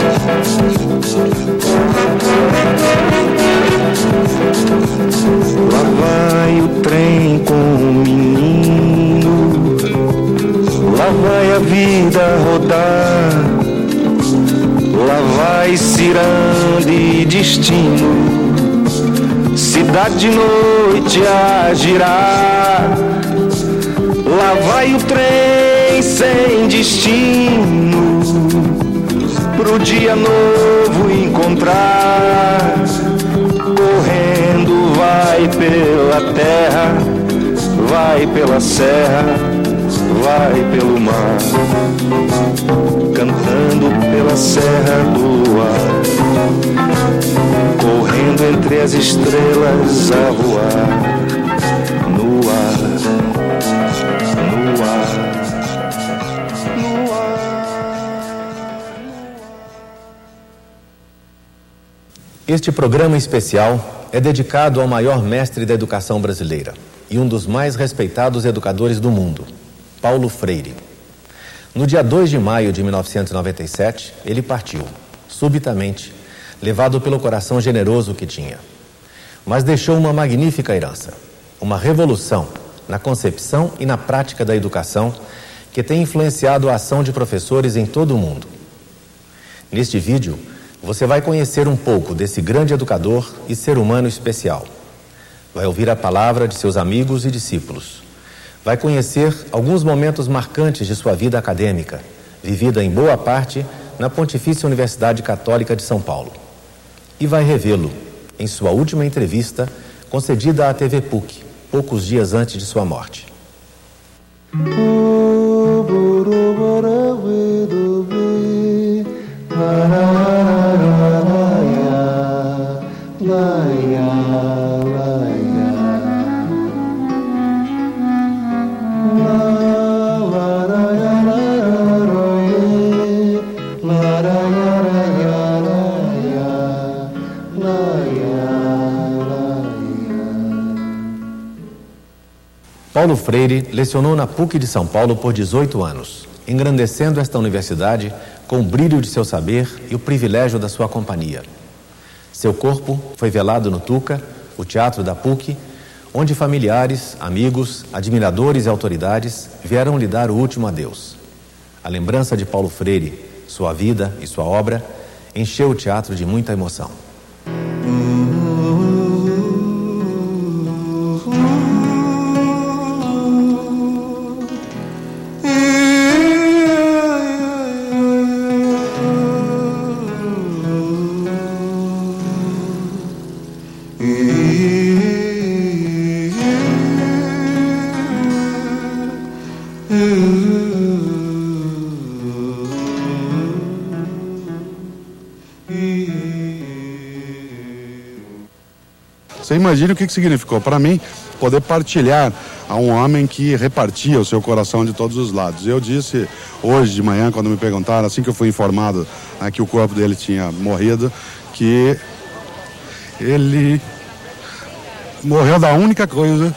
Lá vai o trem com o menino, lá vai a vida rodar, lá vai cirande destino, cidade de noite a girar. Lá vai o trem sem destino, pro dia novo encontrar. Correndo vai pela terra, vai pela serra, vai pelo mar, cantando pela serra do luar, correndo entre as estrelas a voar, no ar, no ar, no ar. Este programa especial é dedicado ao maior mestre da educação brasileira e um dos mais respeitados educadores do mundo, Paulo Freire. No dia 2 de maio de 1997, ele partiu, subitamente, levado pelo coração generoso que tinha. Mas deixou uma magnífica herança, uma revolução na concepção e na prática da educação que tem influenciado a ação de professores em todo o mundo. Neste vídeo, você vai conhecer um pouco desse grande educador e ser humano especial. Vai ouvir a palavra de seus amigos e discípulos. Vai conhecer alguns momentos marcantes de sua vida acadêmica, vivida em boa parte na Pontifícia Universidade Católica de São Paulo. E vai revê-lo em sua última entrevista concedida à TV PUC, poucos dias antes de sua morte. Paulo Freire lecionou na PUC de São Paulo por 18 anos, engrandecendo esta universidade com o brilho de seu saber e o privilégio da sua companhia. Seu corpo foi velado no Tuca, o teatro da PUC, onde familiares, amigos, admiradores e autoridades vieram lhe dar o último adeus. A lembrança de Paulo Freire, sua vida e sua obra, encheu o teatro de muita emoção. Você imagina o que significou para mim poder partilhar a um homem que repartia o seu coração de todos os lados. Eu disse hoje de manhã, quando me perguntaram, assim que eu fui informado que o corpo dele tinha morrido, que ele morreu da única coisa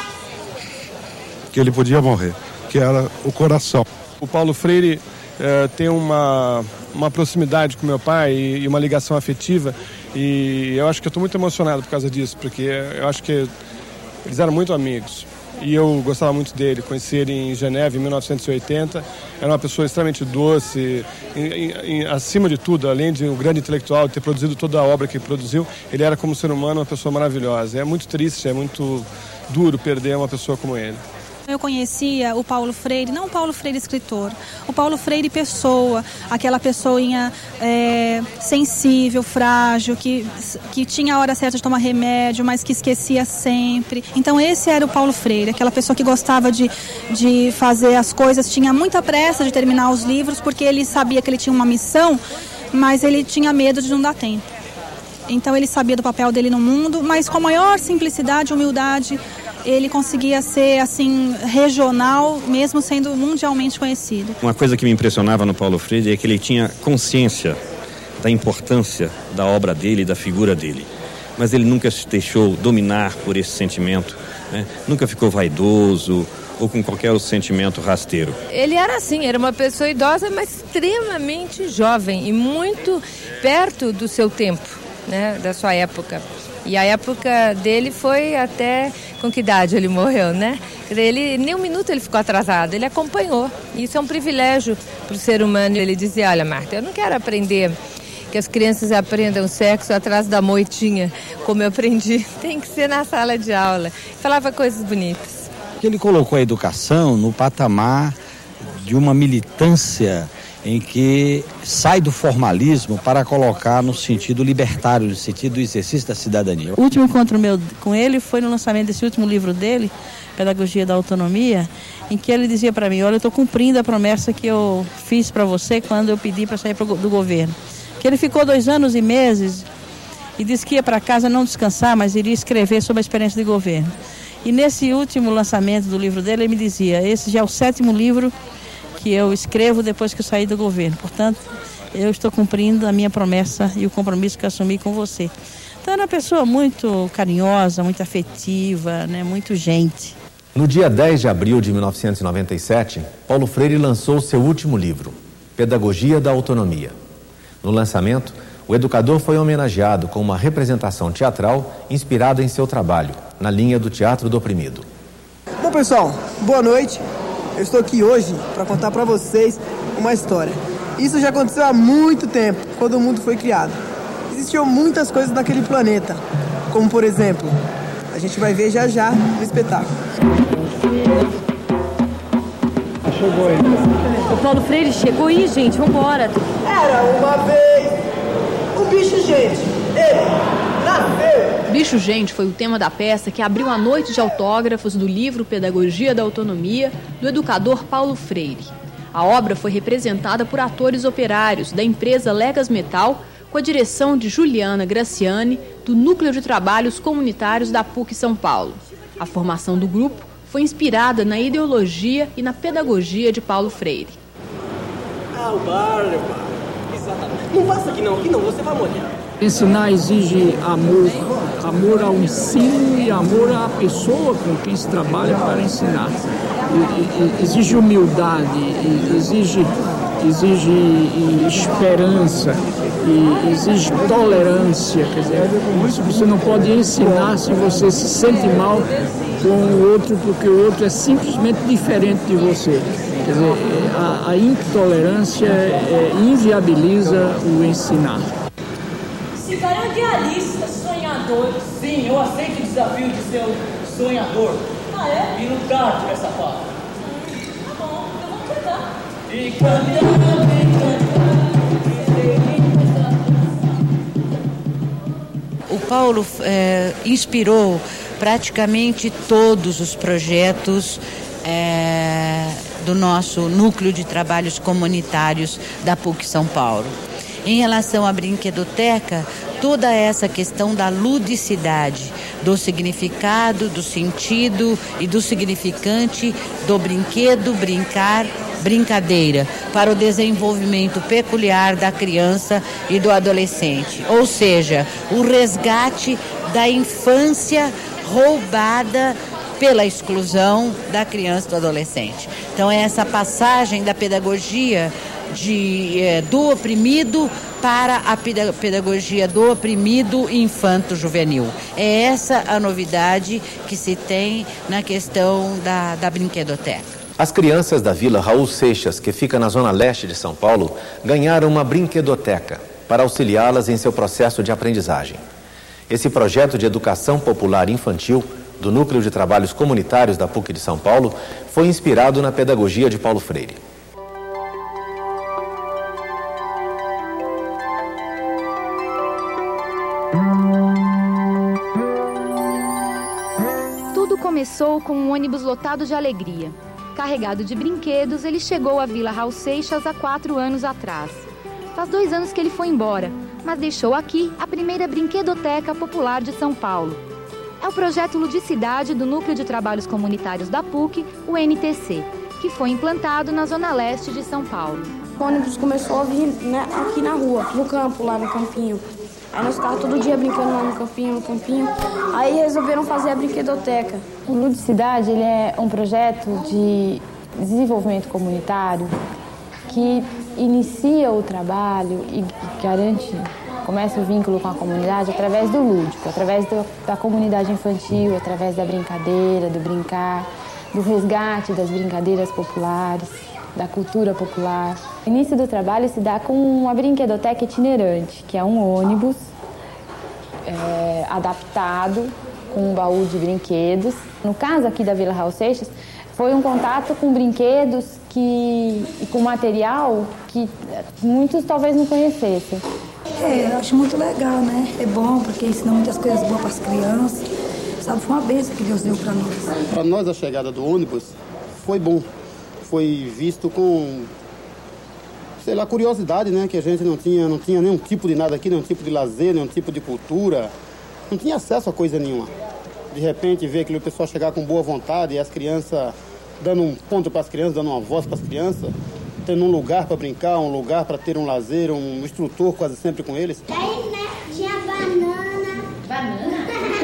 que ele podia morrer, que era o coração. O Paulo Freire tem uma proximidade com meu pai e uma ligação afetiva, e eu acho que eu estou muito emocionado por causa disso, porque eu acho que eles eram muito amigos e eu gostava muito dele. Conheci ele em Geneve em 1980, era uma pessoa extremamente doce, acima de tudo, além de um grande intelectual, ter produzido toda a obra que produziu, ele era como ser humano uma pessoa maravilhosa. É muito triste, é muito duro perder uma pessoa como ele. Eu conhecia o Paulo Freire, não o Paulo Freire escritor, o Paulo Freire pessoa, aquela pessoinha sensível, frágil, que tinha a hora certa de tomar remédio, mas que esquecia sempre. Então esse era o Paulo Freire, aquela pessoa que gostava de fazer as coisas, tinha muita pressa de terminar os livros, porque ele sabia que ele tinha uma missão, mas ele tinha medo de não dar tempo. Então ele sabia do papel dele no mundo, mas com a maior simplicidade e humildade, ele conseguia ser, assim, regional, mesmo sendo mundialmente conhecido. Uma coisa que me impressionava no Paulo Freire é que ele tinha consciência da importância da obra dele, da figura dele. Mas ele nunca se deixou dominar por esse sentimento, né? Nunca ficou vaidoso ou com qualquer outro sentimento rasteiro? Ele era assim, era uma pessoa idosa, mas extremamente jovem e muito perto do seu tempo, né, da sua época. E a época dele foi até... Com que idade ele morreu, né? Ele, nem um minuto ele ficou atrasado, ele acompanhou. Isso é um privilégio para o ser humano. Ele dizia, olha, Marta, eu não quero aprender que as crianças aprendam sexo atrás da moitinha, como eu aprendi. Tem que ser na sala de aula. Falava coisas bonitas. Ele colocou a educação no patamar de uma militância em que sai do formalismo para colocar no sentido libertário, no sentido do exercício da cidadania. O último encontro meu com ele foi no lançamento desse último livro dele, Pedagogia da Autonomia, em que ele dizia para mim, olha, eu estou cumprindo a promessa que eu fiz para você quando eu pedi para sair do governo. Que ele ficou 2 anos e meses e disse que ia para casa não descansar, mas iria escrever sobre a experiência de governo. E nesse último lançamento do livro dele, ele me dizia, esse já é o 7º livro que eu escrevo depois que eu saí do governo. Portanto, eu estou cumprindo a minha promessa e o compromisso que eu assumi com você. Então, era uma pessoa muito carinhosa, muito afetiva, né, muito gente. No dia 10 de abril de 1997, Paulo Freire lançou seu último livro, Pedagogia da Autonomia. No lançamento, o educador foi homenageado com uma representação teatral inspirada em seu trabalho, na linha do Teatro do Oprimido. Bom, pessoal, boa noite. Eu estou aqui hoje para contar para vocês uma história. Isso já aconteceu há muito tempo, quando o mundo foi criado. Existiam muitas coisas naquele planeta, como por exemplo, a gente vai ver já já no espetáculo. Chegou aí. O Paulo Freire chegou aí, gente, vambora. Era uma vez um bicho gente, ele nasceu. Bicho Gente foi o tema da peça que abriu a noite de autógrafos do livro Pedagogia da Autonomia, do educador Paulo Freire. A obra foi representada por atores operários da empresa Legas Metal, com a direção de Juliana Graciani, do Núcleo de Trabalhos Comunitários da PUC São Paulo. A formação do grupo foi inspirada na ideologia e na pedagogia de Paulo Freire. O Barba. Exatamente. Não passa aqui não, você vai molhar. Ensinar exige amor, amor ao ensino e amor à pessoa com quem se trabalha para ensinar. Exige humildade, exige esperança, exige tolerância. Quer dizer, você não pode ensinar se você se sente mal com o outro, porque o outro é simplesmente diferente de você. Quer dizer, a intolerância inviabiliza o ensinar. Esse cara é idealista, sonhador. Sim, eu aceito o desafio de ser um sonhador. Ah, é? E lutar por essa paz. Tá bom, então vamos cantar. E cantar. O Paulo inspirou praticamente todos os projetos do nosso Núcleo de Trabalhos Comunitários da PUC São Paulo. Em relação à brinquedoteca, toda essa questão da ludicidade, do significado, do sentido e do significante do brinquedo, brincar, brincadeira, para o desenvolvimento peculiar da criança e do adolescente. Ou seja, o resgate da infância roubada pela exclusão da criança e do adolescente. Então, é essa passagem da pedagogia do oprimido para a pedagogia do oprimido infanto-juvenil. É essa a novidade que se tem na questão da brinquedoteca. As crianças da Vila Raul Seixas, que fica na zona leste de São Paulo, ganharam uma brinquedoteca para auxiliá-las em seu processo de aprendizagem. Esse projeto de educação popular infantil do Núcleo de Trabalhos Comunitários da PUC de São Paulo foi inspirado na pedagogia de Paulo Freire. Tudo começou com um ônibus lotado de alegria. Carregado de brinquedos, ele chegou à Vila Raul Seixas há 4 anos atrás. Faz 2 anos que ele foi embora, mas deixou aqui a primeira brinquedoteca popular de São Paulo. É o projeto Ludicidade do Núcleo de Trabalhos Comunitários da PUC, o NTC, que foi implantado na zona leste de São Paulo. O ônibus começou a vir aqui na rua, no campo, lá no campinho. Aí nós ficávamos todo dia brincando lá no campinho. Aí resolveram fazer a brinquedoteca. O Ludicidade, ele é um projeto de desenvolvimento comunitário que inicia o trabalho e começa o vínculo com a comunidade através do lúdico, através da comunidade infantil, através da brincadeira, do brincar, do resgate das brincadeiras populares, da cultura popular. O início do trabalho se dá com uma brinquedoteca itinerante, que é um ônibus adaptado com um baú de brinquedos. No caso aqui da Vila Raul Seixas, foi um contato com brinquedos e com material que muitos talvez não conhecessem. Eu acho muito legal, né? É bom porque ensina muitas coisas boas para as crianças. Sabe, foi uma bênção que Deus deu para nós. Para nós, a chegada do ônibus foi bom. Foi visto com, curiosidade, né? Que a gente não tinha nenhum tipo de nada aqui, nenhum tipo de lazer, nenhum tipo de cultura. Não tinha acesso a coisa nenhuma. De repente, ver aquele pessoal chegar com boa vontade e as crianças dando um ponto para as crianças, dando uma voz para as crianças, tendo um lugar para brincar, um lugar para ter um lazer, um instrutor quase sempre com eles. Aí, né, tinha banana. Banana?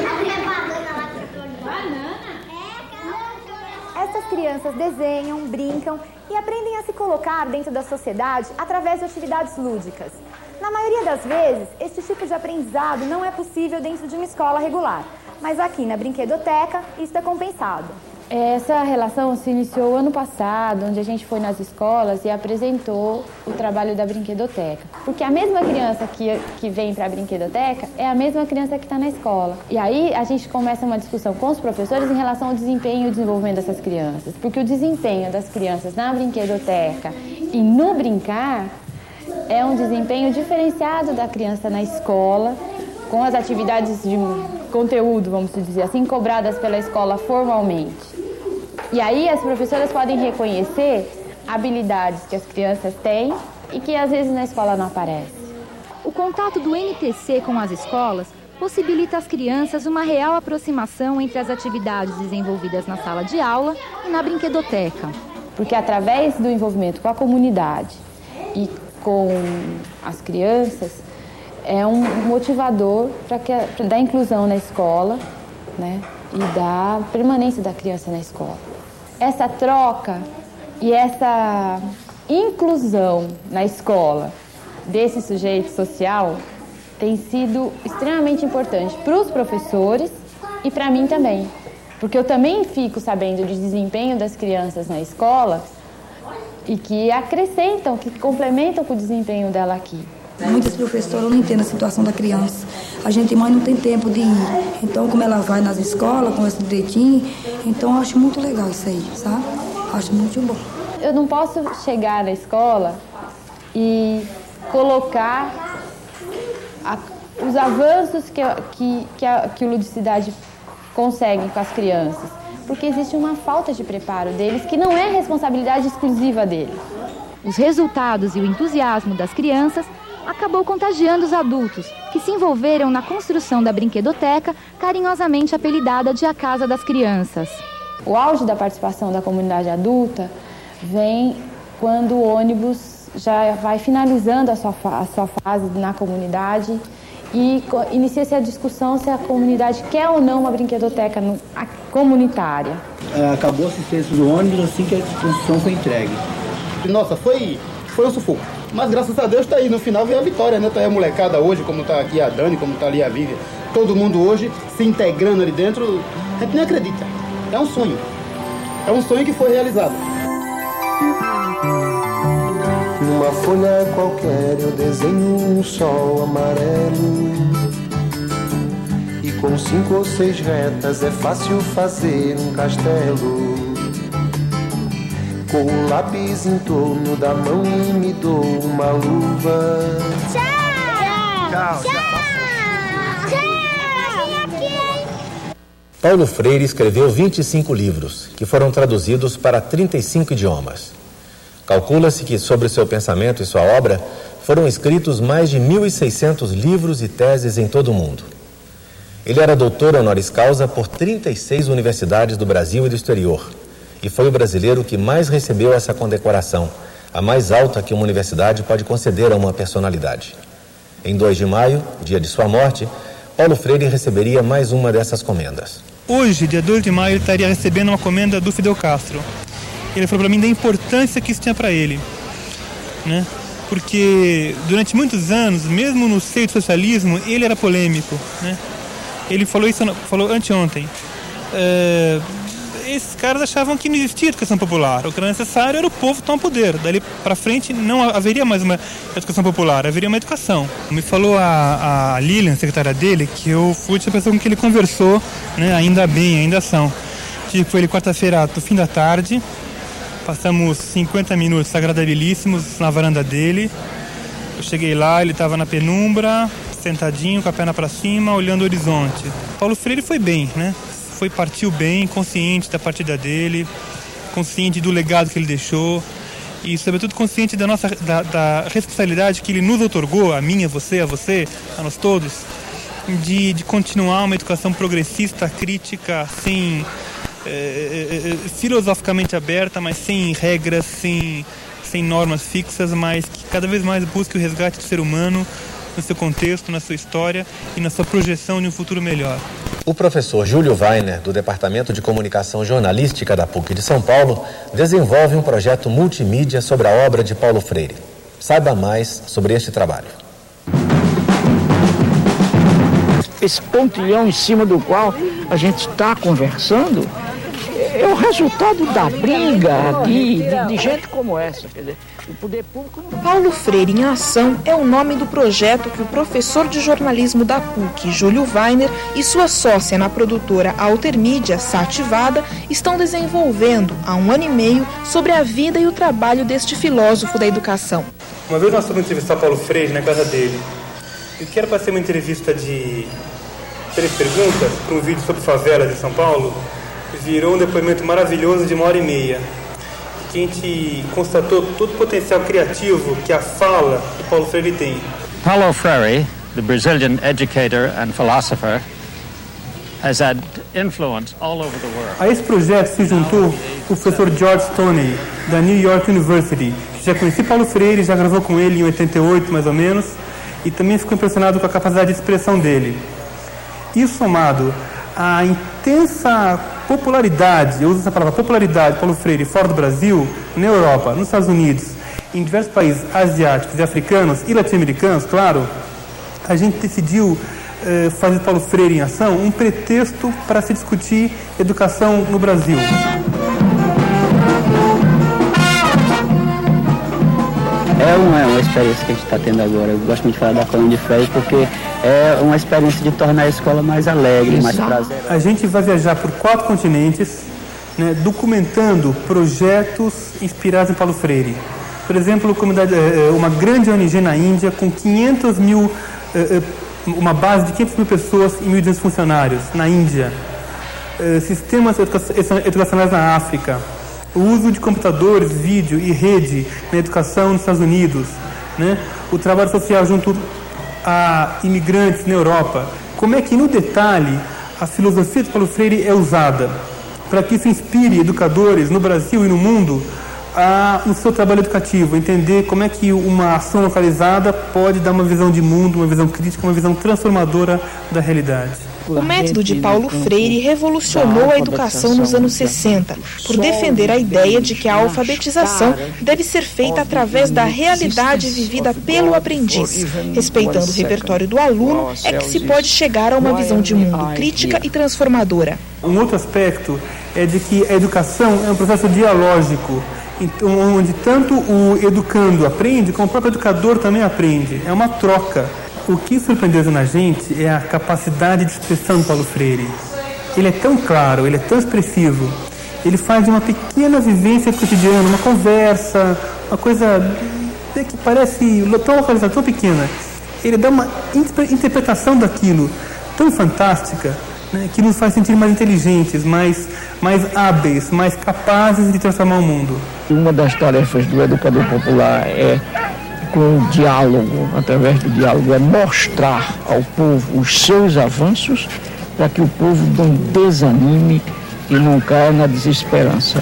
Essas crianças desenham, brincam e aprendem a se colocar dentro da sociedade através de atividades lúdicas. Na maioria das vezes, esse tipo de aprendizado não é possível dentro de uma escola regular, mas aqui na Brinquedoteca isso é compensado. Essa relação se iniciou ano passado, onde a gente foi nas escolas e apresentou o trabalho da Brinquedoteca. Porque a mesma criança que vem para a Brinquedoteca é a mesma criança que está na escola. E aí a gente começa uma discussão com os professores em relação ao desempenho e desenvolvimento dessas crianças. Porque o desempenho das crianças na Brinquedoteca e no brincar é um desempenho diferenciado da criança na escola, com as atividades de conteúdo, vamos dizer assim, cobradas pela escola formalmente. E aí as professoras podem reconhecer habilidades que as crianças têm e que às vezes na escola não aparecem. O contato do NTC com as escolas possibilita às crianças uma real aproximação entre as atividades desenvolvidas na sala de aula e na brinquedoteca. Porque através do envolvimento com a comunidade e com as crianças, é um motivador da inclusão na escola, né, e da permanência da criança na escola. Essa troca e essa inclusão na escola desse sujeito social tem sido extremamente importante para os professores e para mim também. Porque eu também fico sabendo do desempenho das crianças na escola e que acrescentam, que complementam com o desempenho dela aqui. Muitas professoras não entendem a situação da criança. A gente, mãe, não tem tempo de ir. Então, como ela vai nas escolas, conversa direitinho, então eu acho muito legal isso aí, sabe? Acho muito bom. Eu não posso chegar na escola e colocar os avanços que o Ludicidade consegue com as crianças, porque existe uma falta de preparo deles que não é responsabilidade exclusiva deles. Os resultados e o entusiasmo das crianças acabou contagiando os adultos, que se envolveram na construção da Brinquedoteca, carinhosamente apelidada de A Casa das Crianças. O auge da participação da comunidade adulta vem quando o ônibus já vai finalizando a sua fase na comunidade e inicia-se a discussão se a comunidade quer ou não uma brinquedoteca comunitária. Acabou a assistência do ônibus assim que a construção foi entregue. Nossa, foi um sufoco. Mas graças a Deus está aí, no final veio a vitória, né? Tá aí a molecada hoje, como está aqui a Dani, como está ali a Vivian. Todo mundo hoje se integrando ali dentro. A gente nem acredita. É um sonho. É um sonho que foi realizado. Numa folha qualquer eu desenho um sol amarelo. E com 5 ou 6 retas é fácil fazer um castelo. Com o lápis em torno da mão e me dou uma luva. Tchau! Paulo Freire escreveu 25 livros, que foram traduzidos para 35 idiomas. Calcula-se que sobre seu pensamento e sua obra foram escritos mais de 1.600 livros e teses em todo o mundo. Ele era doutor honoris causa por 36 universidades do Brasil e do exterior, e foi o brasileiro que mais recebeu essa condecoração, a mais alta que uma universidade pode conceder a uma personalidade. Em 2 de maio, dia de sua morte, Paulo Freire receberia mais uma dessas comendas. Hoje, dia 2 de maio, ele estaria recebendo uma comenda do Fidel Castro. Ele falou para mim da importância que isso tinha para ele, né? Porque durante muitos anos, mesmo no seio do socialismo, ele era polêmico, né? Ele falou isso, falou anteontem. Esses caras achavam que não existia educação popular. O que era necessário era o povo tomar poder. Dali para frente não haveria mais uma educação popular, haveria uma educação. Me falou a Lilian, secretária dele, que eu fui a pessoa com que ele conversou, né? Ainda bem, ainda são. Tive com ele quarta-feira, no fim da tarde. Passamos 50 minutos agradabilíssimos na varanda dele. Eu cheguei lá, ele estava na penumbra, sentadinho, com a perna para cima, olhando o horizonte. Paulo Freire foi bem, né? Partiu bem, consciente da partida dele, consciente do legado que ele deixou e, sobretudo, consciente da responsabilidade que ele nos outorgou, a mim, a você, a nós todos, de continuar uma educação progressista, crítica, filosoficamente aberta, mas sem regras, sem normas fixas, mas que cada vez mais busque o resgate do ser humano no seu contexto, na sua história e na sua projeção de um futuro melhor. O professor Júlio Weiner, do Departamento de Comunicação Jornalística da PUC de São Paulo, desenvolve um projeto multimídia sobre a obra de Paulo Freire. Saiba mais sobre este trabalho. Esse pontilhão em cima do qual a gente está conversando é o resultado da briga aqui, de gente como essa, quer dizer, o poder público... Paulo Freire em Ação é o nome do projeto que o professor de jornalismo da PUC, Júlio Weiner, e sua sócia na produtora Altermídia, Sativada, estão desenvolvendo há 1 ano e meio sobre a vida e o trabalho deste filósofo da educação. Uma vez nós fomos entrevistar Paulo Freire na casa dele, e que era para ser uma entrevista de 3 perguntas para um vídeo sobre favelas de São Paulo, virou um depoimento maravilhoso de 1h30, que a gente constatou todo o potencial criativo que a fala do Paulo Freire tem. Paulo Freire, the Brazilian educator and philosopher, has had influence all over the world. A esse projeto se juntou o professor George Stoney, da New York University, que já conhecia Paulo Freire, já gravou com ele em 88 mais ou menos, e também ficou impressionado com a capacidade de expressão dele. Isso somado à intensa popularidade, eu uso essa palavra, popularidade de Paulo Freire fora do Brasil, na Europa, nos Estados Unidos, em diversos países asiáticos e africanos e latino-americanos, claro, a gente decidiu fazer Paulo Freire em Ação um pretexto para se discutir educação no Brasil. É uma experiência que a gente está tendo agora. Eu gosto muito de falar da colônia de férias porque é uma experiência de tornar a escola mais alegre, mais prazerosa. A gente vai viajar por 4 continentes, né, documentando projetos inspirados em Paulo Freire. Por exemplo, uma grande ONG na Índia com 500 mil, uma base de 500 mil pessoas e 1.200 funcionários na Índia. Sistemas educacionais na África. O uso de computadores, vídeo e rede na educação nos Estados Unidos, né? O trabalho social junto a imigrantes na Europa. Como é que, no detalhe, a filosofia de Paulo Freire é usada para que isso inspire educadores no Brasil e no mundo no seu trabalho educativo, entender como é que uma ação localizada pode dar uma visão de mundo, uma visão crítica, uma visão transformadora da realidade. O método de Paulo Freire revolucionou a educação nos anos 60, por defender a ideia de que a alfabetização deve ser feita através da realidade vivida pelo aprendiz. Respeitando o repertório do aluno, é que se pode chegar a uma visão de mundo crítica e transformadora. Um outro aspecto é de que a educação é um processo dialógico, onde tanto o educando aprende, como o próprio educador também aprende. É uma troca. O que surpreendeu na gente é a capacidade de expressão do Paulo Freire. Ele é tão claro, ele é tão expressivo. Ele faz de uma pequena vivência cotidiana, uma conversa, uma coisa que parece tão localizada, tão pequena. Ele dá uma interpretação daquilo tão fantástica, né, que nos faz sentir mais inteligentes, mais hábeis, mais capazes de transformar o mundo. Uma das tarefas do educador popular com o diálogo, através do diálogo, é mostrar ao povo os seus avanços para que o povo não desanime e não caia na desesperança.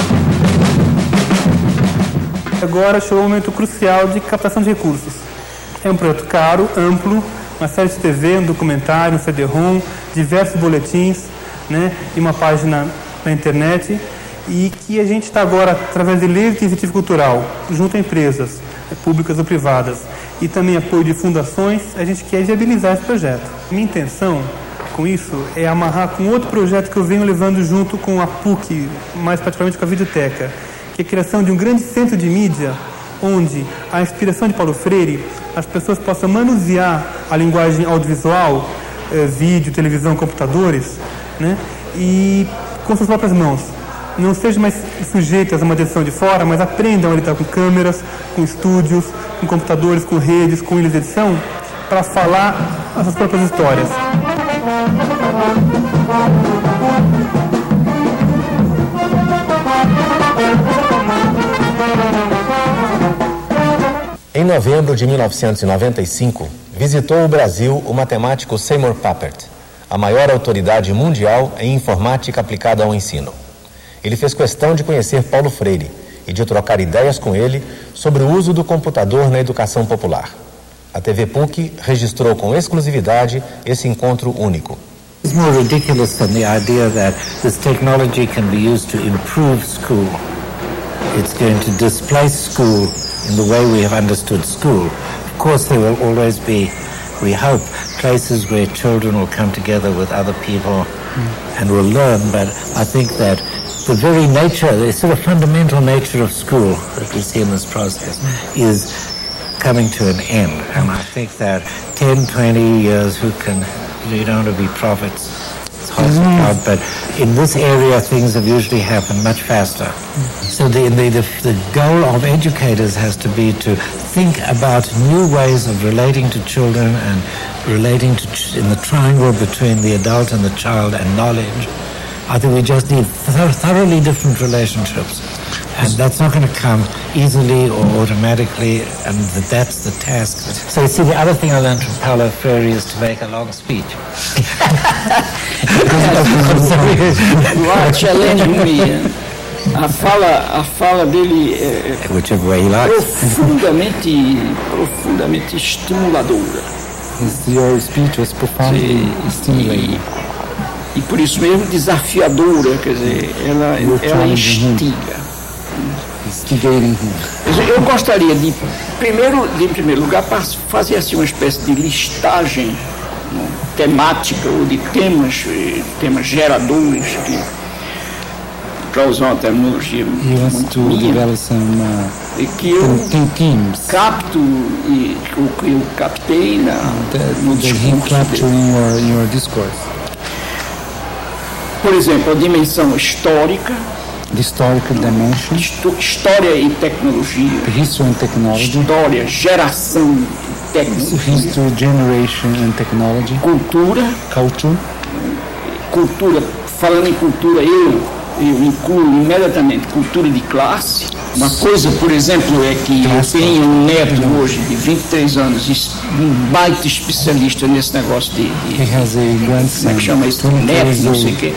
Agora chegou o momento crucial de captação de recursos. É um projeto caro, amplo, uma série de TV, um documentário, um CD-ROM, diversos boletins, né, e uma página na internet, e que a gente está agora, através de leis de incentivo cultural, junto a empresas públicas ou privadas, e também apoio de fundações, a gente quer viabilizar esse projeto. Minha intenção com isso é amarrar com outro projeto que eu venho levando junto com a PUC, mais particularmente com a Videoteca, que é a criação de um grande centro de mídia, onde a inspiração de Paulo Freire, as pessoas possam manusear a linguagem audiovisual, vídeo, televisão, computadores, né, e com suas próprias mãos. Não sejam mais sujeitas a uma direção de fora, mas aprendam a lidar com câmeras, com estúdios, com computadores, com redes, com ilhas de edição, para falar as suas próprias histórias. Em novembro de 1995, visitou o Brasil o matemático Seymour Papert, a maior autoridade mundial em informática aplicada ao ensino. Ele fez questão de conhecer Paulo Freire e de trocar ideias com ele sobre o uso do computador na educação popular. A TV PUC registrou com exclusividade esse encontro único. It's more ridiculous than the idea that this technology can be used to improve school. It's going to displace school in the way we have understood school. Of course, there will always be, we hope, places where children will come together with other people and will learn, but I think that the very nature, the sort of fundamental nature of school that we see in this process is coming to an end. And I think that 10, 20 years, you don't want to be prophets, it's hard to count, but in this area things have usually happened much faster. So the goal of educators has to be to think about new ways of relating to children and relating to in the triangle between the adult and the child and knowledge. I think we just need thoroughly different relationships. And that's not going to come easily or automatically, and that's the task. So you see, the other thing I learned from Paulo Freire is to make a long speech. Challenge me. A fala dele é profundamente estimuladora. Your speech was profoundly stimulating. E por isso mesmo desafiadora, quer dizer, ela instiga. Eu gostaria de, em primeiro lugar, fazer assim uma espécie de listagem temática ou de temas geradores, para usar uma terminologia muito minha, que eu capto e que eu captei no discurso. Por exemplo, a dimensão histórica, the historical dimension, história e tecnologia, history and technology, história, geração técnica, history, generation and technology, cultura, falando em cultura, eu incluo imediatamente cultura de classe. Uma coisa, por exemplo, é que eu tenho um neto hoje de 23 anos, um baita especialista nesse negócio de como é que chama isso? Neto, não sei o quê.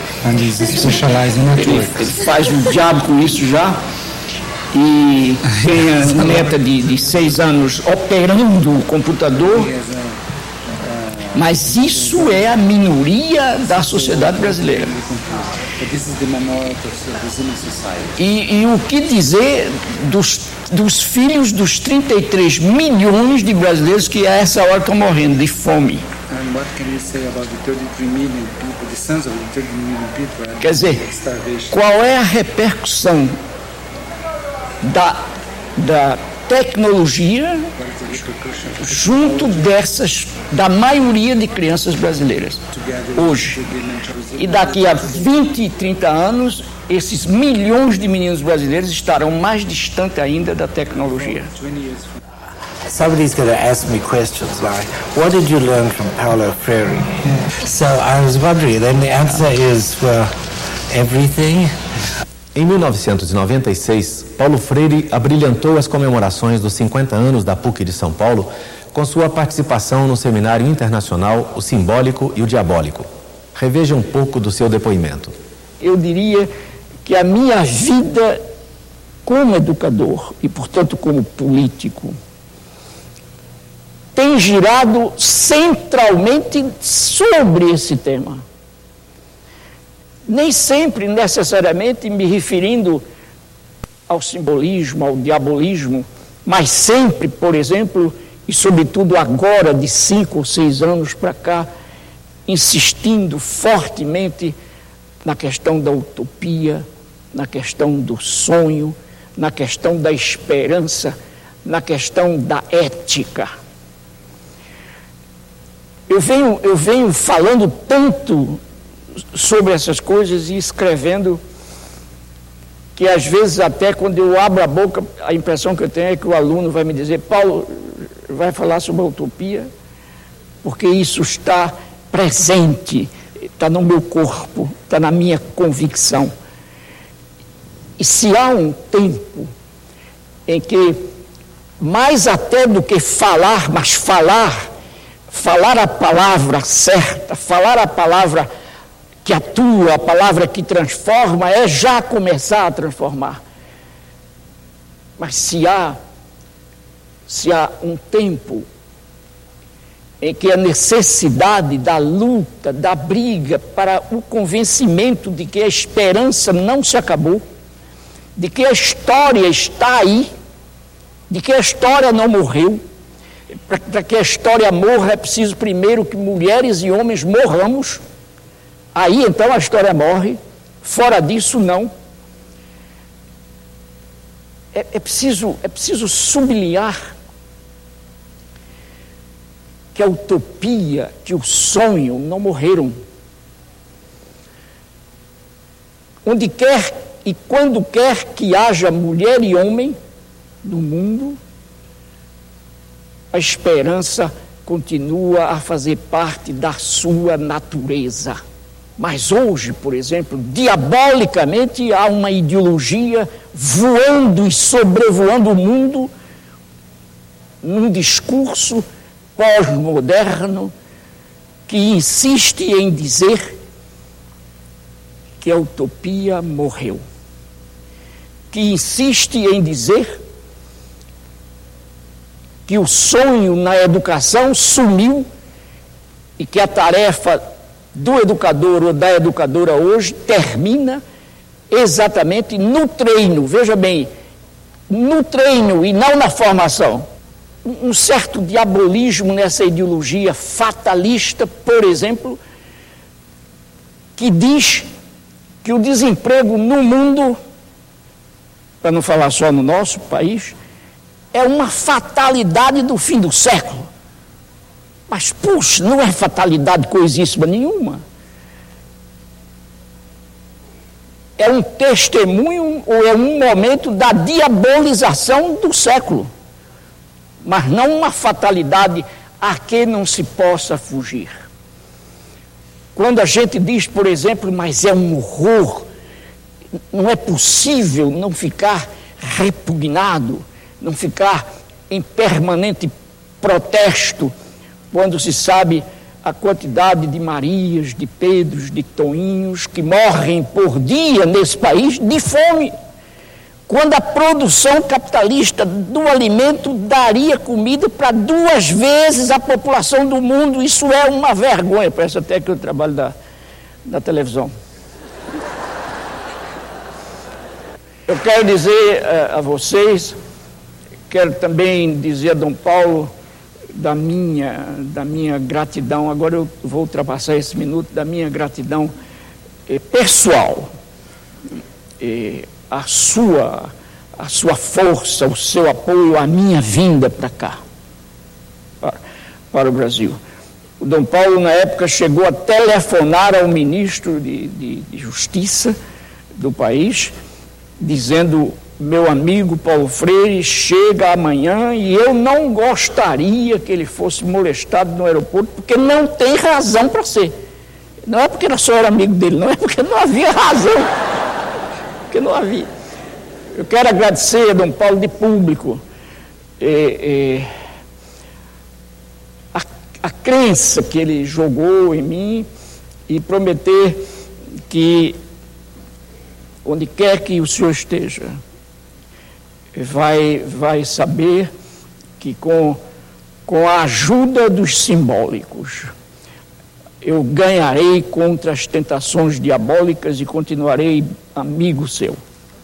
Ele faz um diabo com isso já. E tem a neta de 6 anos operando o computador. Mas isso é a minoria da sociedade brasileira. E o que dizer dos filhos dos 33 milhões de brasileiros que a essa hora estão morrendo de fome? Quer dizer, qual é a repercussão da tecnologia junto da maioria de crianças brasileiras hoje? E daqui a 20, 30 anos, esses milhões de meninos brasileiros estarão mais distantes ainda da tecnologia. Somebody's going to ask me questions like, what did you learn from Paulo Freire? So I was wondering, then the answer is, well, everything. Em 1996, Paulo Freire abrilhantou as comemorações dos 50 anos da PUC de São Paulo com sua participação no seminário internacional O Simbólico e o Diabólico. Reveja um pouco do seu depoimento. Eu diria que a minha vida como educador e, portanto, como político, tem girado centralmente sobre esse tema. Nem sempre necessariamente me referindo ao simbolismo, ao diabolismo, mas sempre, por exemplo, e sobretudo agora, de 5 ou 6 anos para cá, insistindo fortemente na questão da utopia, na questão do sonho, na questão da esperança, na questão da ética. Eu venho falando tanto sobre essas coisas e escrevendo que às vezes até quando eu abro a boca, a impressão que eu tenho é que o aluno vai me dizer: Paulo, vai falar sobre a utopia? Porque isso está presente, está no meu corpo, está na minha convicção. E se há um tempo em que, mais até do que falar, mas falar a palavra certa, falar a palavra que atua, a palavra que transforma, é já começar a transformar. Mas se há um tempo em que a necessidade da luta, da briga para o convencimento de que a esperança não se acabou, de que a história está aí, de que a história não morreu. Para que a história morra é preciso primeiro que mulheres e homens morramos. Aí então a história morre. Fora disso, não. É preciso sublinhar que a utopia, que o sonho não morreram. Onde quer e quando quer que haja mulher e homem no mundo, a esperança continua a fazer parte da sua natureza. Mas hoje, por exemplo, diabolicamente há uma ideologia voando e sobrevoando o mundo num discurso pós-moderno que insiste em dizer que a utopia morreu, que insiste em dizer que o sonho na educação sumiu e que a tarefa do educador ou da educadora hoje termina exatamente no treino. Veja bem, no treino e não na formação. Um certo diabolismo nessa ideologia fatalista, por exemplo, que diz que o desemprego no mundo, para não falar só no nosso país, é uma fatalidade do fim do século. Mas, puxa, não é fatalidade coisíssima nenhuma. É um testemunho ou é um momento da diabolização do século. Mas não uma fatalidade a que não se possa fugir. Quando a gente diz, por exemplo, mas é um horror, não é possível não ficar repugnado, não ficar em permanente protesto, quando se sabe a quantidade de Marias, de Pedros, de Toinhos que morrem por dia nesse país de fome. Quando a produção capitalista do alimento daria comida para 2 vezes a população do mundo, isso é uma vergonha. Parece até que eu trabalho da televisão. Eu quero dizer a vocês, quero também dizer a Dom Paulo da minha gratidão. Agora eu vou ultrapassar esse minuto, da minha gratidão pessoal. A sua força, o seu apoio, a minha vinda para cá, para o Brasil. O Dom Paulo, na época, chegou a telefonar ao ministro de Justiça do país, dizendo: meu amigo Paulo Freire chega amanhã e eu não gostaria que ele fosse molestado no aeroporto, porque não tem razão para ser. Não é porque eu só era amigo dele, não é porque não havia razão. Porque não havia. Eu quero agradecer a Dom Paulo de público a crença que ele jogou em mim e prometer que, onde quer que o senhor esteja, vai saber que com com a ajuda dos simbólicos, eu ganharei contra as tentações diabólicas e continuarei amigo seu.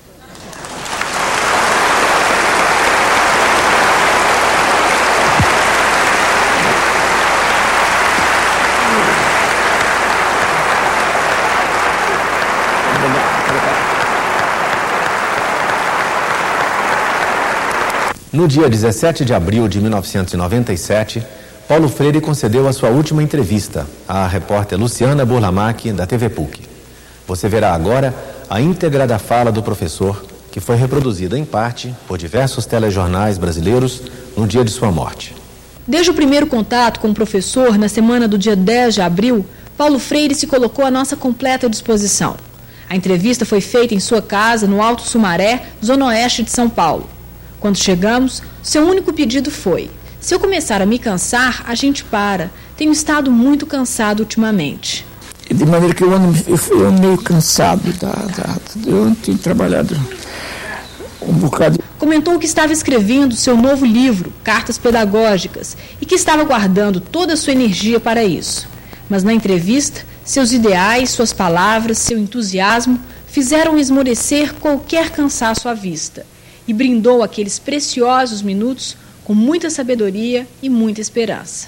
No dia 17 de abril de 1997, Paulo Freire concedeu a sua última entrevista à repórter Luciana Burlamac, da TV PUC. Você verá agora a íntegra da fala do professor, que foi reproduzida em parte por diversos telejornais brasileiros no dia de sua morte. Desde o primeiro contato com o professor, na semana do dia 10 de abril, Paulo Freire se colocou à nossa completa disposição. A entrevista foi feita em sua casa, no Alto Sumaré, zona oeste de São Paulo. Quando chegamos, seu único pedido foi: se eu começar a me cansar, a gente para. Tenho estado muito cansado ultimamente. De maneira que eu ando meio cansado. Eu tenho trabalhado um bocado. Comentou que estava escrevendo seu novo livro, Cartas Pedagógicas, e que estava guardando toda a sua energia para isso. Mas na entrevista, seus ideais, suas palavras, seu entusiasmo fizeram esmorecer qualquer cansaço à vista. E brindou aqueles preciosos minutos com muita sabedoria e muita esperança.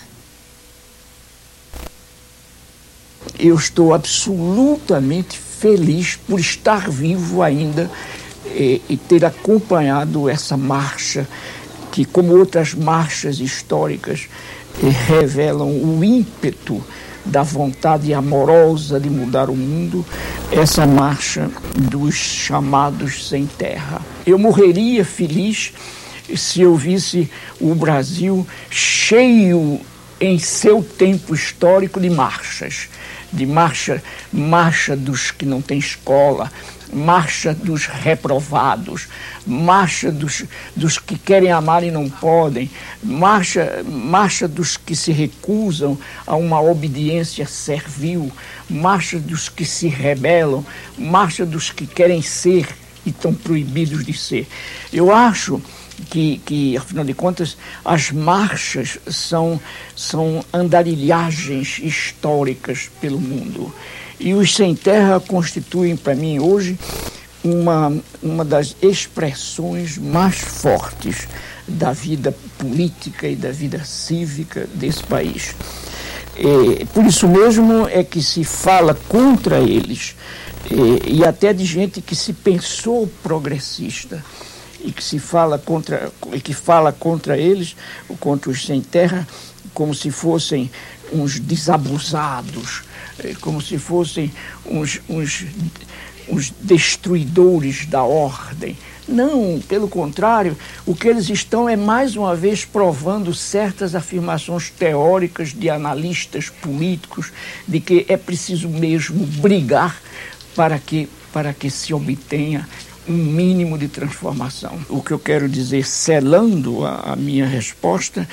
Eu estou absolutamente feliz por estar vivo ainda e ter acompanhado essa marcha que, como outras marchas históricas, revelam o ímpeto da vontade amorosa de mudar o mundo, essa marcha dos chamados sem terra. Eu morreria feliz se eu visse o Brasil cheio em seu tempo histórico de marchas, marcha dos que não têm escola, marcha dos reprovados, marcha dos que querem amar e não podem, marcha dos que se recusam a uma obediência servil, marcha dos que se rebelam, marcha dos que querem ser e estão proibidos de ser. Eu acho que, afinal de contas, as marchas são andarilhagens históricas pelo mundo. E os sem terra constituem, para mim, hoje, uma das expressões mais fortes da vida política e da vida cívica desse país. Por isso mesmo é que se fala contra eles, e até de gente que se pensou progressista, e que fala contra eles, contra os sem terra, como se fossem uns desabusados, como se fossem uns destruidores da ordem. Não, pelo contrário, o que eles estão é mais uma vez provando certas afirmações teóricas de analistas políticos de que é preciso mesmo brigar para que se obtenha um mínimo de transformação. O que eu quero dizer, selando a minha resposta,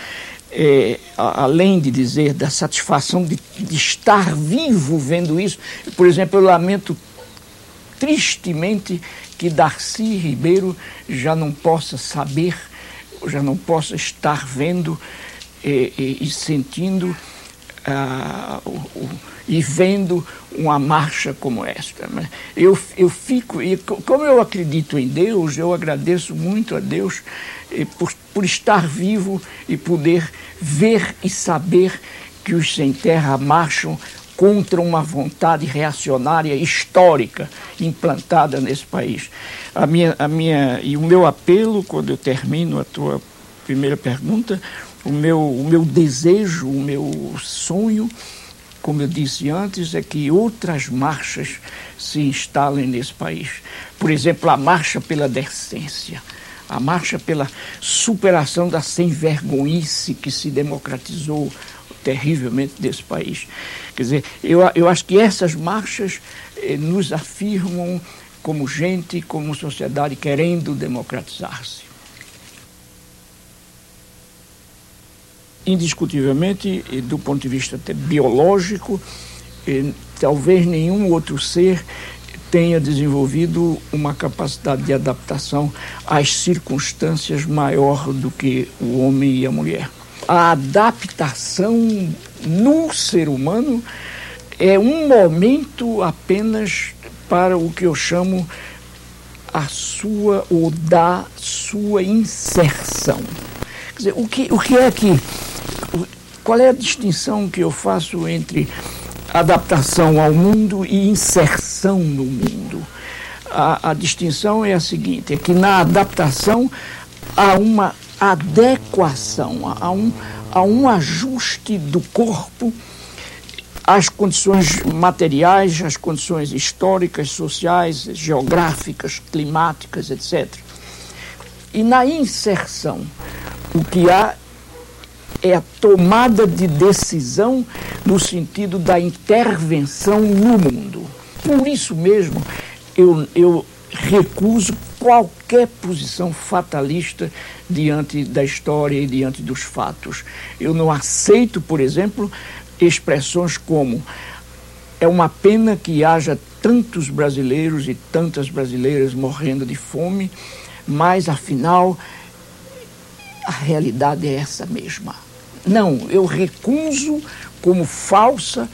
além de dizer da satisfação de estar vivo vendo isso, por exemplo, eu lamento tristemente que Darcy Ribeiro já não possa saber, já não possa estar vendo e sentindo e vendo uma marcha como esta. Eu fico, e como eu acredito em Deus, eu agradeço muito a Deus por estar vivo e poder ver e saber que os sem terra marcham contra uma vontade reacionária histórica implantada nesse país. E o meu apelo, quando eu termino a tua primeira pergunta, o meu desejo, o meu sonho, como eu disse antes, é que outras marchas se instalem nesse país. Por exemplo, a marcha pela decência, a marcha pela superação da sem-vergonhice que se democratizou terrivelmente desse país. Quer dizer, eu acho que essas marchas nos afirmam como gente, como sociedade querendo democratizar-se. Indiscutivelmente, do ponto de vista até biológico, talvez nenhum outro ser tenha desenvolvido uma capacidade de adaptação às circunstâncias maior do que o homem e a mulher. a adaptação no ser humano é um momento apenas para o que eu chamo a sua ou da sua inserção. Quer dizer, o que é que... Qual é a distinção que eu faço entre adaptação ao mundo e inserção no mundo? A distinção é a seguinte, é que na adaptação há uma adequação, há um ajuste do corpo às condições materiais, às condições históricas, sociais, geográficas, climáticas, etc. E na inserção, o que há é a tomada de decisão no sentido da intervenção no mundo. Por isso mesmo, eu recuso qualquer posição fatalista diante da história e diante dos fatos. Eu não aceito, por exemplo, expressões como é uma pena que haja tantos brasileiros e tantas brasileiras morrendo de fome, mas afinal a realidade é essa mesma. Não, eu recuso como falsa,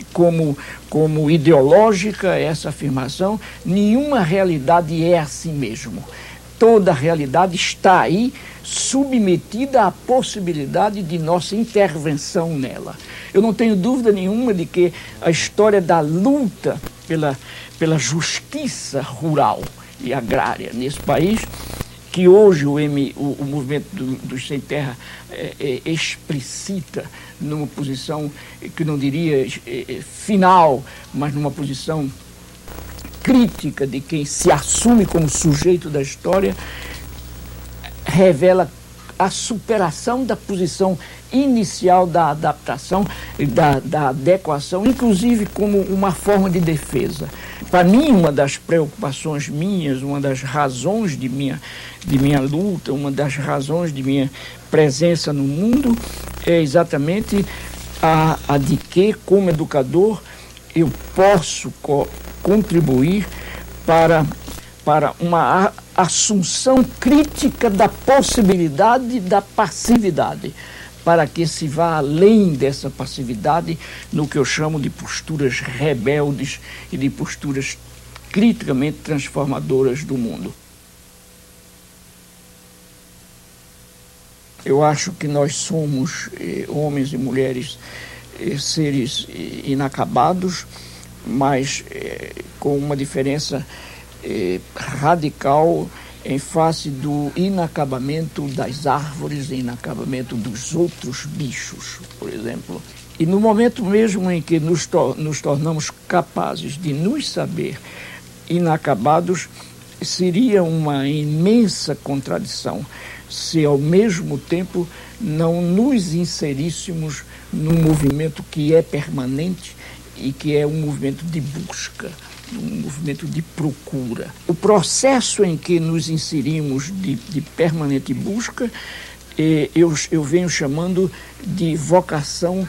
como ideológica essa afirmação. Nenhuma realidade é assim mesmo. Toda realidade está aí, submetida à possibilidade de nossa intervenção nela. Eu não tenho dúvida nenhuma de que a história da luta pela justiça rural e agrária nesse país, que hoje o movimento dos Sem Terra explicita numa posição que não diria final, mas numa posição crítica de quem se assume como sujeito da história, revela a superação da posição inicial da adaptação, da adequação, inclusive como uma forma de defesa. Para mim, uma das preocupações minhas, uma das razões de minha luta, uma das razões de minha presença no mundo é exatamente a de que, como educador, eu posso contribuir para uma assunção crítica da possibilidade da passividade, para que se vá além dessa passividade no que eu chamo de posturas rebeldes e de posturas criticamente transformadoras do mundo. Eu acho que nós somos, homens e mulheres, seres inacabados, mas com uma diferença radical em face do inacabamento das árvores, inacabamento dos outros bichos, por exemplo. E no momento mesmo em que nos tornamos capazes de nos saber inacabados, seria uma imensa contradição se ao mesmo tempo não nos inseríssemos num movimento que é permanente e que é um movimento de busca, um movimento de procura. O processo em que nos inserimos de permanente busca, eu venho chamando de vocação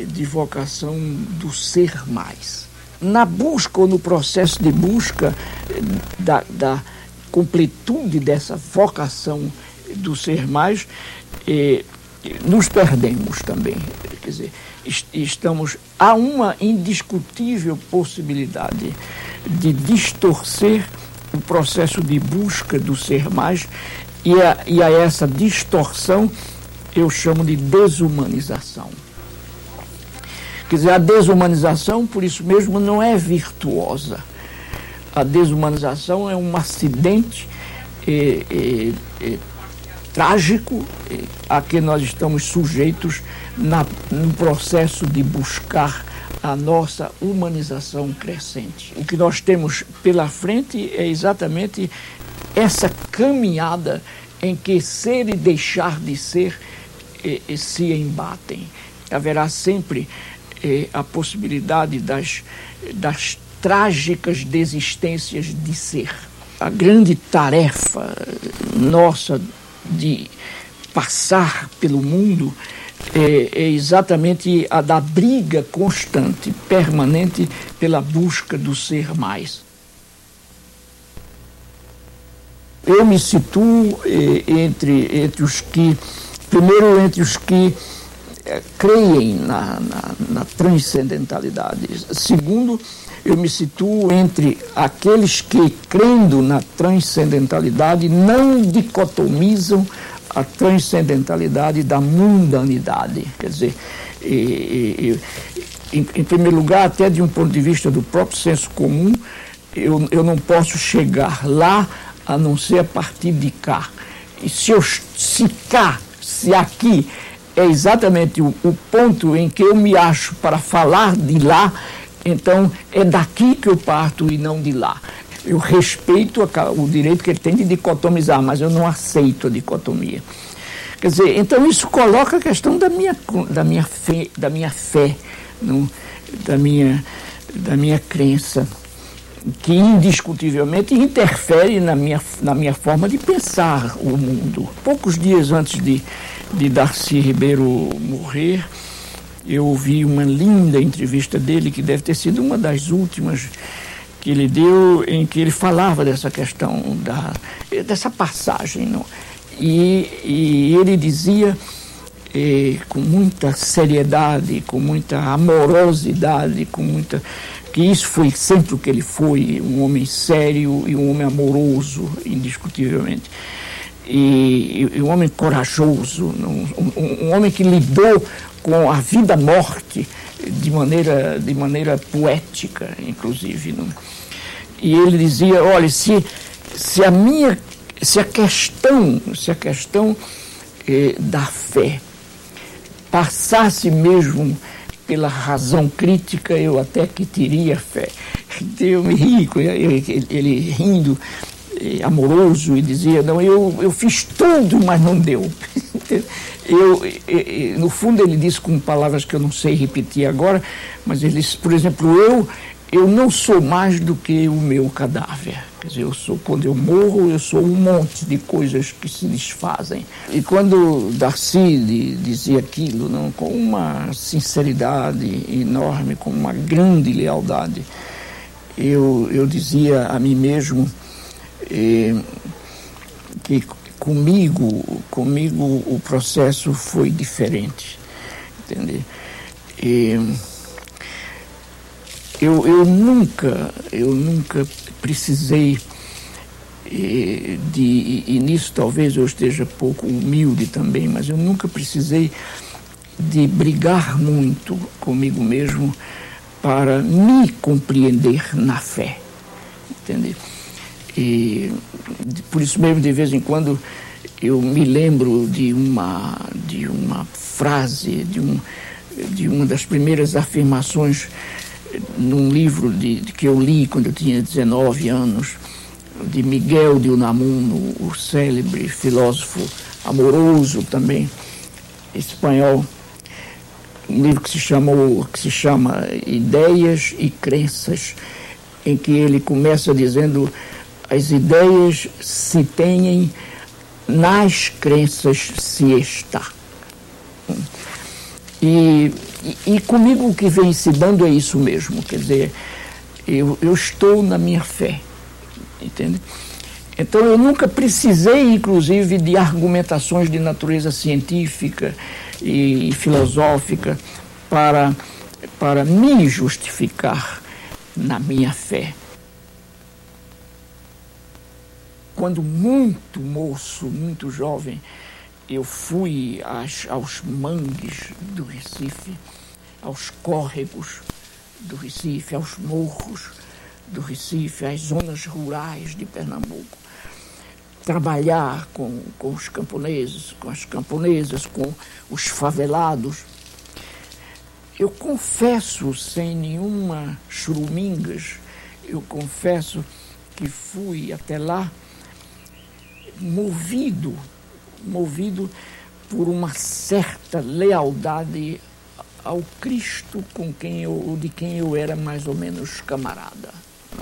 do ser mais. Na busca ou no processo de busca da completude dessa vocação do ser mais, nos perdemos também. Quer dizer, há uma indiscutível possibilidade de distorcer o processo de busca do ser mais, e a essa distorção eu chamo de desumanização. Quer dizer, a desumanização, por isso mesmo, não é virtuosa. A desumanização é um acidente trágico a que nós estamos sujeitos no processo de buscar a nossa humanização crescente. O que nós temos pela frente é exatamente essa caminhada em que ser e deixar de ser se embatem. Haverá sempre a possibilidade das trágicas desistências de ser. A grande tarefa nossa de passar pelo mundo é exatamente a da briga constante, permanente, pela busca do ser mais. Eu me situo entre os que Primeiro, entre os que creem na transcendentalidade. Segundo, eu me situo entre aqueles que, crendo na transcendentalidade, não dicotomizam a transcendentalidade da mundanidade. Quer dizer, em primeiro lugar, até de um ponto de vista do próprio senso comum, eu não posso chegar lá a não ser a partir de cá. E se aqui é exatamente o ponto em que eu me acho para falar de lá, então é daqui que eu parto e não de lá. Eu respeito o direito que ele tem de dicotomizar, mas eu não aceito a dicotomia. Quer dizer, então isso coloca a questão da minha fé, da minha crença, que indiscutivelmente interfere na minha forma de pensar o mundo. Poucos dias antes de Darcy Ribeiro morrer, eu ouvi uma linda entrevista dele, que deve ter sido uma das últimas que ele deu, em que ele falava dessa questão, dessa passagem. Não? E ele dizia, com muita seriedade, com muita amorosidade, que isso foi sempre o que ele foi, um homem sério e um homem amoroso, indiscutivelmente. E um homem corajoso, um homem que lidou com a vida-morte de maneira poética, inclusive. Não? E ele dizia, olha, se a questão da fé passasse mesmo pela razão crítica, eu até que teria fé. Eu me ri, ele rindo, amoroso, e dizia, não, eu fiz tudo, mas não deu. No fundo ele disse com palavras que eu não sei repetir agora, mas ele disse, por exemplo, eu não sou mais do que o meu cadáver. Quer dizer, quando eu morro, eu sou um monte de coisas que se desfazem. E quando Darcy dizia aquilo, não, com uma sinceridade enorme, com uma grande lealdade, eu dizia a mim mesmo que comigo o processo foi diferente. Entende? Eu nunca precisei e nisso talvez eu esteja pouco humilde também, mas eu nunca precisei de brigar muito comigo mesmo para me compreender na fé, entende? E por isso mesmo, de vez em quando, eu me lembro de uma frase, de uma das primeiras afirmações num livro que eu li quando eu tinha 19 anos, de Miguel de Unamuno, o célebre filósofo amoroso também, espanhol, um livro que se chama Ideias e Crenças, em que ele começa dizendo: as ideias se têm, nas crenças se está. E comigo o que vem se dando é isso mesmo, quer dizer, eu estou na minha fé, entende? Então eu nunca precisei, inclusive, de argumentações de natureza científica e filosófica para me justificar na minha fé. Quando muito moço, muito jovem, eu fui aos mangues do Recife, aos córregos do Recife, aos morros do Recife, às zonas rurais de Pernambuco, trabalhar com os camponeses, com as camponesas, com os favelados. Eu confesso, sem nenhuma churumingas, eu confesso que fui até lá movido por uma certa lealdade ao Cristo de quem eu era mais ou menos camarada.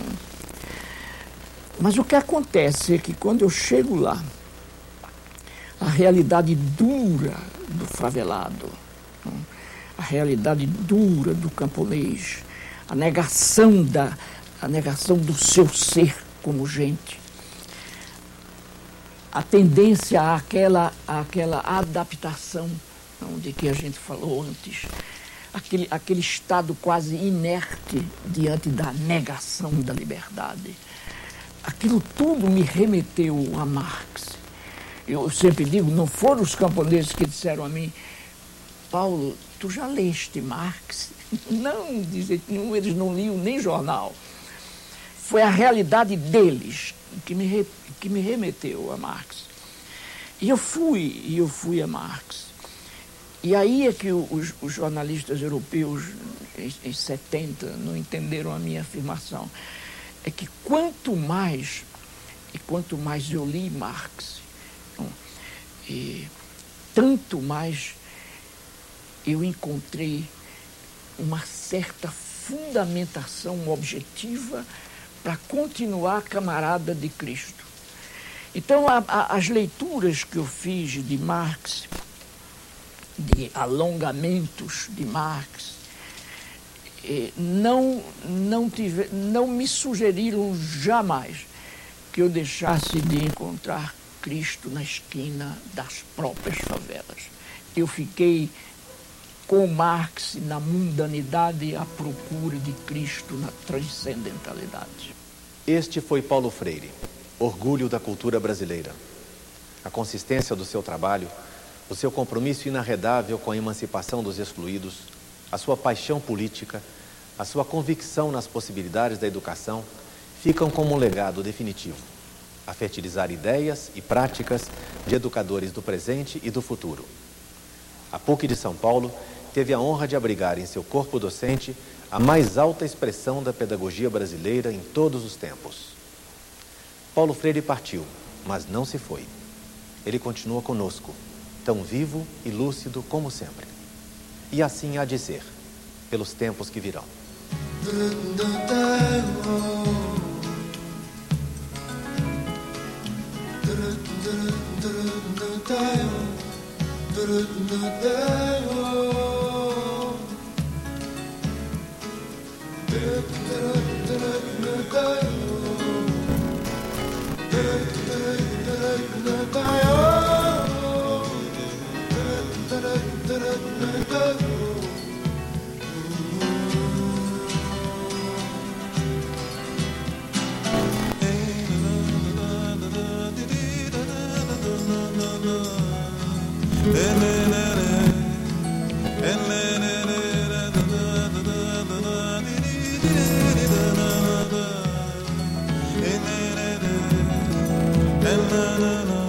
Mas o que acontece é que quando eu chego lá, a realidade dura do favelado, a realidade dura do camponês, a negação do seu ser como gente, a tendência àquela adaptação de que a gente falou antes, aquele estado quase inerte diante da negação da liberdade. Aquilo tudo me remeteu a Marx. Eu sempre digo, não foram os camponeses que disseram a mim: Paulo, tu já leste Marx? Não, dizem, eles não liam nem jornal. Foi a realidade deles que me remeteu a Marx. E eu fui a Marx. E aí é que os jornalistas europeus, em 70, não entenderam a minha afirmação. É que quanto mais eu li Marx, tanto mais eu encontrei uma certa fundamentação objetiva para continuar camarada de Cristo. Então, as leituras que eu fiz de Marx, de alongamentos de Marx, não me sugeriram jamais que eu deixasse de encontrar Cristo na esquina das próprias favelas. Eu fiquei com Marx na mundanidade à procura de Cristo na transcendentalidade. Este foi Paulo Freire, orgulho da cultura brasileira. A consistência do seu trabalho, o seu compromisso inarredável com a emancipação dos excluídos, a sua paixão política, a sua convicção nas possibilidades da educação, ficam como um legado definitivo, a fertilizar ideias e práticas de educadores do presente e do futuro. A PUC de São Paulo teve a honra de abrigar em seu corpo docente a mais alta expressão da pedagogia brasileira em todos os tempos. Paulo Freire partiu, mas não se foi. Ele continua conosco, tão vivo e lúcido como sempre. E assim há de ser, pelos tempos que virão. Na na na